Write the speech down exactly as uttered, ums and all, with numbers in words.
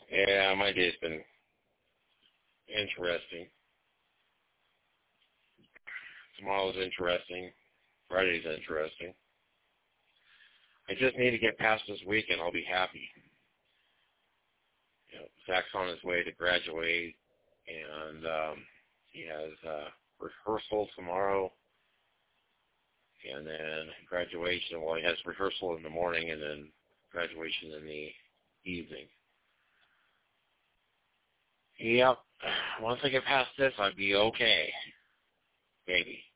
Yeah, my day's been interesting. Tomorrow's interesting. Friday's interesting. I just need to get past this week and I'll be happy. You know, Zach's on his way to graduate, and um, he has uh, rehearsal tomorrow, and then graduation. Well, he has rehearsal in the morning, and then graduation in the evening. Yep. Once I get past this, I'll be okay. Maybe.